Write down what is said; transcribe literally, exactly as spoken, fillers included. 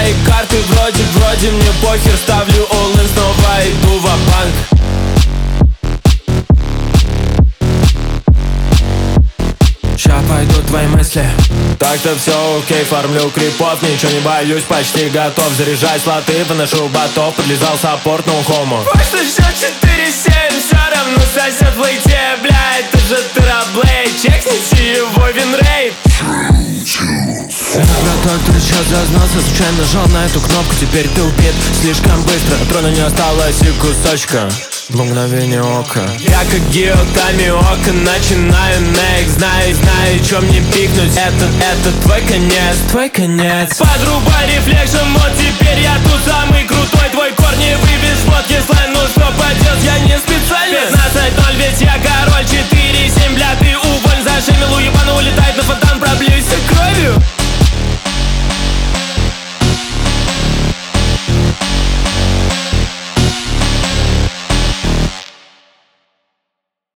мои карты вроде, вроде мне похер. Ставлю all-in, снова иду ва-банк. Ща пойдут твои мысли. Так-то все окей, фармлю крипов, ничего не боюсь, почти готов. Заряжать слоты, выношу ботов, подлезал саппорт, no homo. Почта счет четыре семь, все равно сосед в лейте, бля, это же тераблейд. Чекните его винрейт. Это про то, кто сейчас зазнался, случайно нажал на эту кнопку, теперь ты убит слишком быстро. От трона не осталось и кусочка, в мгновение ока. Я как геотами ока начинаю нейк. Знаю, знаю, чё мне пикнуть. Это, это твой конец, твой конец. Подрубай рефлекшн, вот теперь я тут самый крутой. Твой корневый без фотки слайм, ну что поделать, я не специально. Пятнадцать ноль, ведь я король, четыре семь, бля, ты уволь. Зашимил, уебану, улетай.